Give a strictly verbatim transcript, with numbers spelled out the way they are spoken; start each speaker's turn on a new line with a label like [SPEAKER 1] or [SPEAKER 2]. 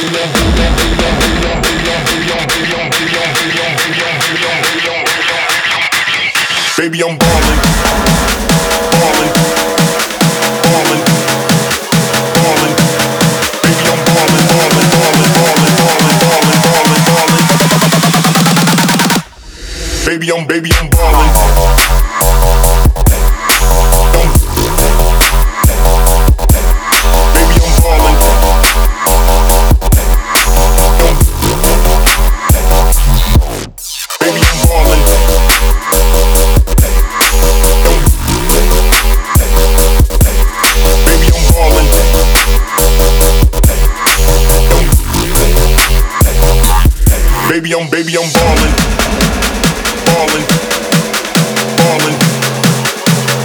[SPEAKER 1] Baby, I'm ballin', ballin', ballin', ballin'. Baby, I'm ballin', ballin', ballin', ballin', ballin', ballin', ballin', ballin'. Baby, I'm, baby, I'm ballin'. Baby, I'm ballin'. Baby, I'm ballin'. Baby, I'm, baby, I'm ballin'.